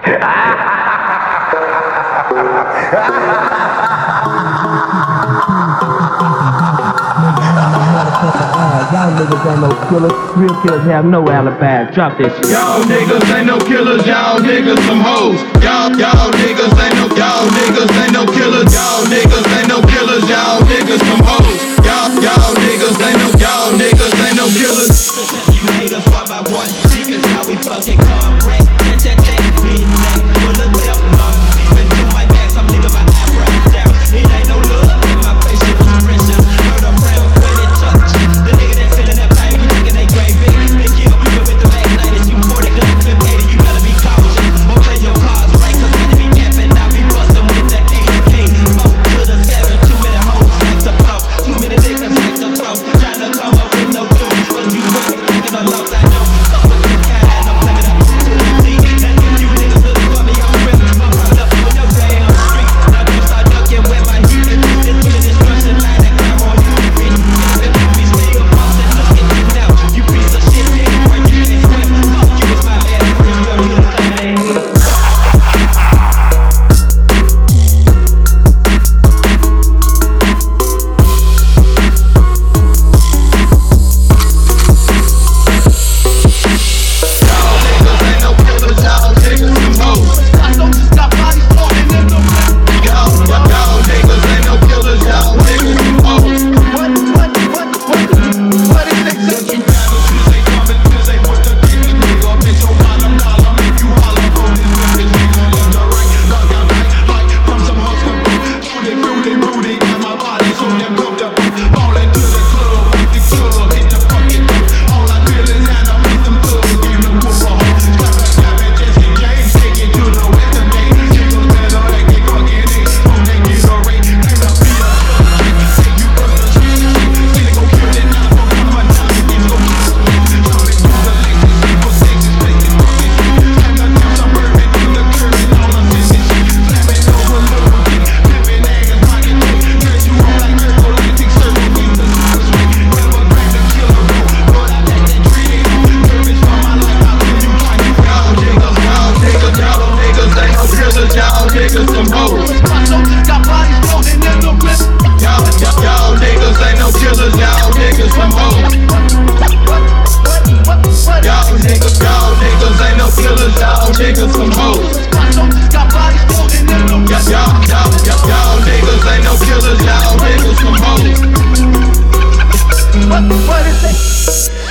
Y'all niggas ain't no killers. Real killers have no alibis. Drop this shit. Y'all niggas ain't no killers. Y'all niggas some hoes. Y'all niggas ain't no killers. Y'all niggas ain't no killers. Y'all niggas some hoes. Y'all niggas ain't no killers. You haters one by one. Niggas how we fucking corporate. Full of death, been to my back, I'm leaving my eyebrows down. It ain't no love in my face, it was pressure. Heard around when it touch. The nigga that feeling that pain, you thinking they great big. They kill people with the last night as you 40 guns, flip 80, you better be cautious. Or play your cards right, cause when they be capping, I be bustin' with that AK. 4 to the 7, too many hoes, sex up off. Too many niggas, sex up off. Trying to come up with no dude, but you fucking thinking a lot I know. Fuck with the kind, I'm coming up to the deep. And if you niggas looking for me, I'm ready. I'm right up on your damn street. Now you start ducking where my heat is. This with a destruction line that climb on you. Bitch, if you be staying up, then look at you now. You piece of shit, nigga, where you in this crap. Fuck you, it's my last friend, girl, you look like an ass. What is it?